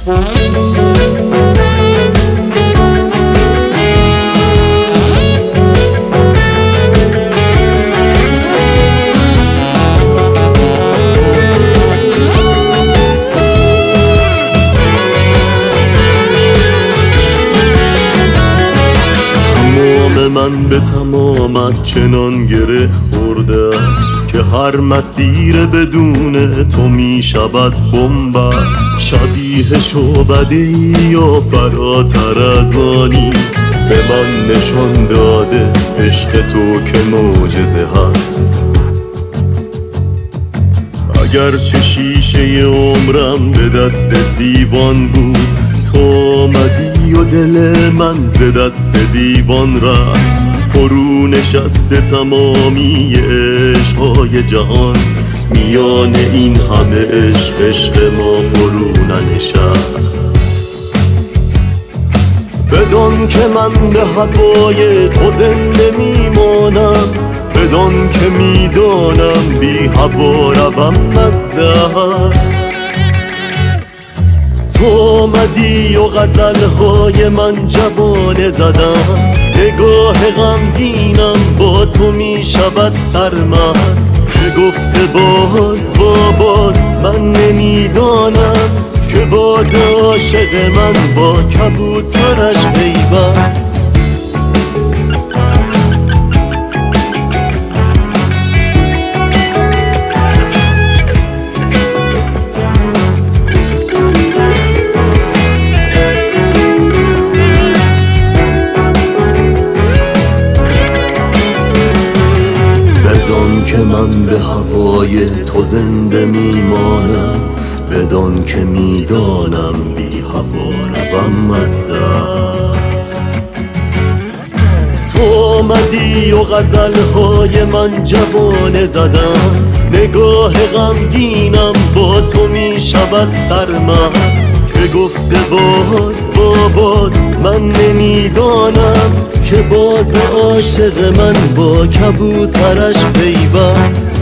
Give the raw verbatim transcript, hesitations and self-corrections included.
من به تمامت چنان گره خورده است که هر مسیر بدون تو می شود بنبست. شبیه شعبده یا فراتر از آنی به من نشان داده عشق تو که معجزه هست. اگرچه شیشه عمرم به دست دیوان بود، تو آمدی و دل من ز دست دیوان رفت. فرو نشسته تمامی عشقهای جهان، میان این همه عشق عشق ما فرو ننشست. بدان که من به هوای تو زنده میمانم، بدان که میدانم بی هوا روم از دست. تو آمدی و غزلهای من جوانه زدم، نگاه غمگینم با تو می شود سرمست. که گفته باز با باز من نمیدانم، که باز عاشق من با کبوترش پیوست. بدان که من به هوای تو زنده میمانم، بدان که میدانم بی هوا روم از دست. تو آمدی و غزلهای من جوانه زدم، نگاه غمگینم با تو می شود سرمست. که گفته باز با باز من نمیدانم، که باز عاشق من با کبوترش پیوست.